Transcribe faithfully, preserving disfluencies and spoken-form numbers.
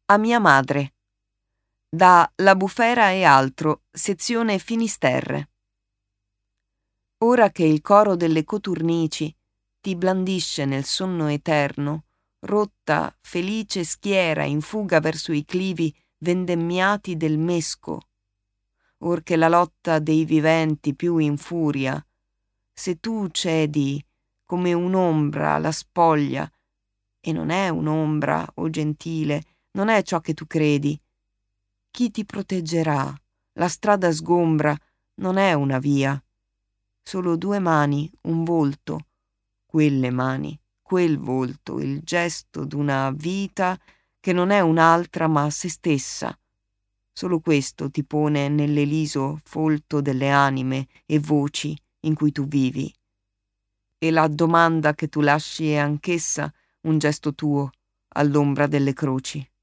A mia madre. Da La Bufera e altro, sezione Finisterre. Ora che il coro delle coturnici ti blandisce nel sonno eterno, rotta, felice schiera in fuga verso i clivi vendemmiati del mesco, or che la lotta dei viventi più infuria, se tu cedi come un'ombra alla spoglia, e non è un'ombra, o gentile, non è ciò che tu credi, chi ti proteggerà? La strada sgombra, non è una via, solo due mani, un volto, quelle mani, quel volto, il gesto d'una vita che non è un'altra ma se stessa. Solo questo ti pone nell'eliso folto delle anime e voci in cui tu vivi. E la domanda che tu lasci è anch'essa un gesto tuo all'ombra delle croci.